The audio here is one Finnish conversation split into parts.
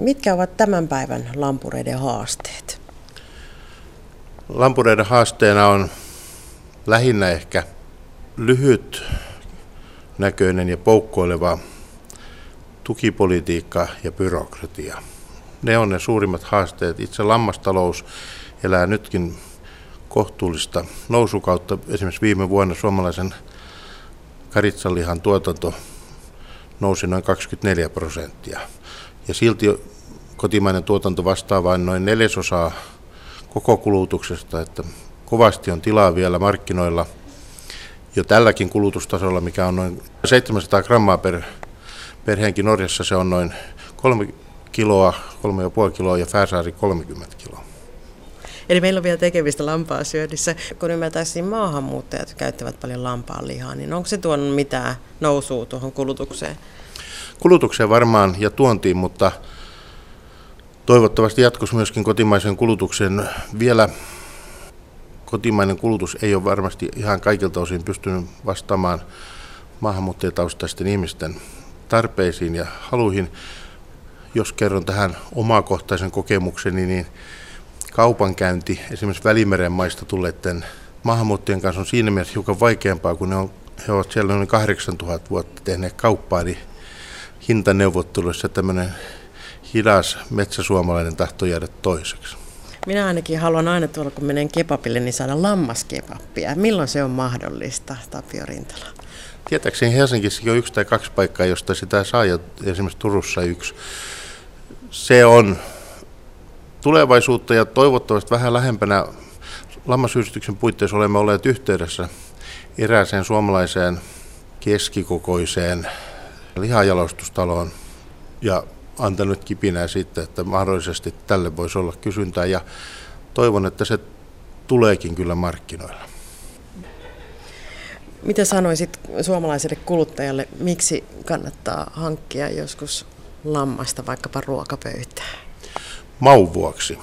Mitkä ovat tämän päivän lampureiden haasteet? Lampureiden haasteena on lähinnä ehkä lyhyt näköinen ja poukkoileva tukipolitiikka ja byrokratia. Ne on ne suurimmat haasteet. Itse lammastalous elää nytkin kohtuullista nousukautta. Esimerkiksi viime vuonna suomalaisen karitsanlihan tuotanto nousi noin 24%. Ja silti kotimainen tuotanto vastaa vain noin 1/4 koko kulutuksesta, että kovasti on tilaa vielä markkinoilla. Jo tälläkin kulutustasolla, mikä on noin 700 grammaa per henki Norjassa, se on noin 3,5 kiloa ja Färsaari 30 kiloa. Eli meillä on vielä tekemistä lampaansyönnissä. Kun ymmärtääkseni maahanmuuttajat käyttävät paljon lampaanlihaa, niin onko se tuonut mitään nousua tuohon kulutukseen? Kulutukseen varmaan ja tuontiin, mutta toivottavasti jatkossa myöskin kotimaisen kulutuksen. Vielä kotimainen kulutus ei ole varmasti ihan kaikilta osin pystynyt vastaamaan maahanmuuttajataustaisten ihmisten tarpeisiin ja haluihin. Jos kerron tähän omakohtaisen kokemukseni, niin kaupankäynti esimerkiksi Välimeren maista tulleiden maahanmuuttajien kanssa on siinä mielessä hiukan vaikeampaa, kun he ovat siellä noin 8000 vuotta tehneet kauppaa, niin hintaneuvotteluissa tämmöinen hidas metsäsuomalainen tahtoo jäädä toiseksi. Minä ainakin haluan aina tuolla, kun menen kebabille, niin saada lammaskebappia. Milloin se on mahdollista, Tapio Rintala? Tietääkseni Helsingissäkin on 1 tai 2 paikkaa, josta sitä saa, ja esimerkiksi Turussa 1. Se on tulevaisuutta ja toivottavasti vähän lähempänä. Lammasyhdistyksen puitteissa olemme olleet yhteydessä erääseen suomalaiseen keskikokoiseen lihajalostustaloon ja antanut kipinää siitä, että mahdollisesti tälle voisi olla kysyntää, ja toivon, että se tuleekin kyllä markkinoilla. Mitä sanoisit suomalaiselle kuluttajalle, miksi kannattaa hankkia joskus lammasta vaikkapa ruokapöytään? Maun vuoksi.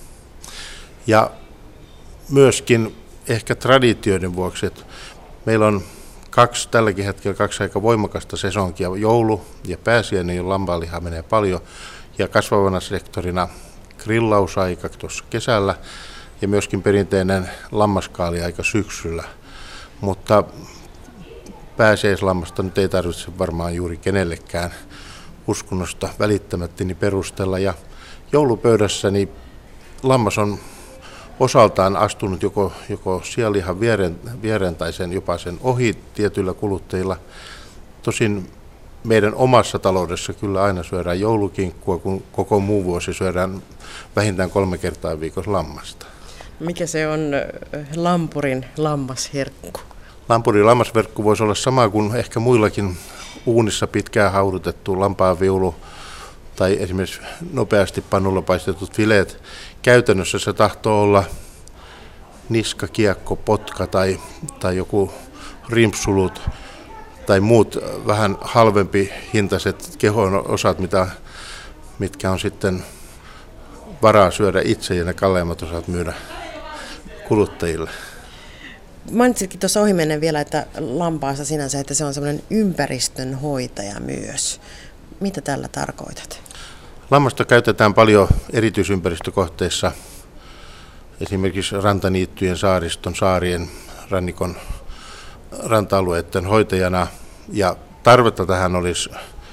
Ja myöskin ehkä traditioiden vuoksi, että meillä on tälläkin hetkellä 2 aika voimakasta sesonkia, joulu ja pääsiäinen, jolloin lampaanliha menee paljon, ja kasvavana sektorina grillausaika tuossa kesällä ja myöskin perinteinen lammaskaaliaika syksyllä. Mutta pääsiäislammasta nyt ei tarvitse varmaan juuri kenellekään uskonnosta välittämättä perustella. Ja joulupöydässä niin lammas on osaltaan astunut joko sianlihan viereen tai jopa sen ohi tietyillä kuluttajilla. Tosin meidän omassa taloudessa kyllä aina syödään joulukinkkua, kun koko muu vuosi syödään vähintään 3 kertaa viikossa lammasta. Mikä se on lampurin lammasherkku? Lampurin lammasverkku voisi olla sama kuin ehkä muillakin uunissa pitkään haudutettu lampaanviulu tai esimerkiksi nopeasti pannulla paistetut fileet. Käytännössä se tahtoo olla niska, kiekko, potka tai joku rimpsulut tai muut vähän halvempi hintaiset kehon osat, mitkä on sitten varaa syödä itse ja ne kalleimmat osat myydä kuluttajille. Mainitsitkin tuossa ohimennen vielä, että lampaasta sinänsä, että se on semmoinen ympäristönhoitaja myös. Mitä tällä tarkoitat? Lammasta käytetään paljon erityisympäristökohteissa, esimerkiksi rantaniittyjen, saariston, saarien, rannikon, ranta-alueiden hoitajana. Ja tarvetta tähän olisi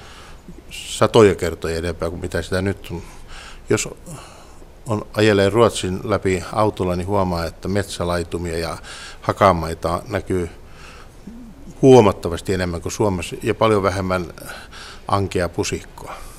satoja kertoja enempää kuin mitä sitä nyt on. Jos ajelee Ruotsin läpi autolla, niin huomaa, että metsälaitumia ja hakamaita näkyy huomattavasti enemmän kuin Suomessa ja paljon vähemmän ankea pusikkoa.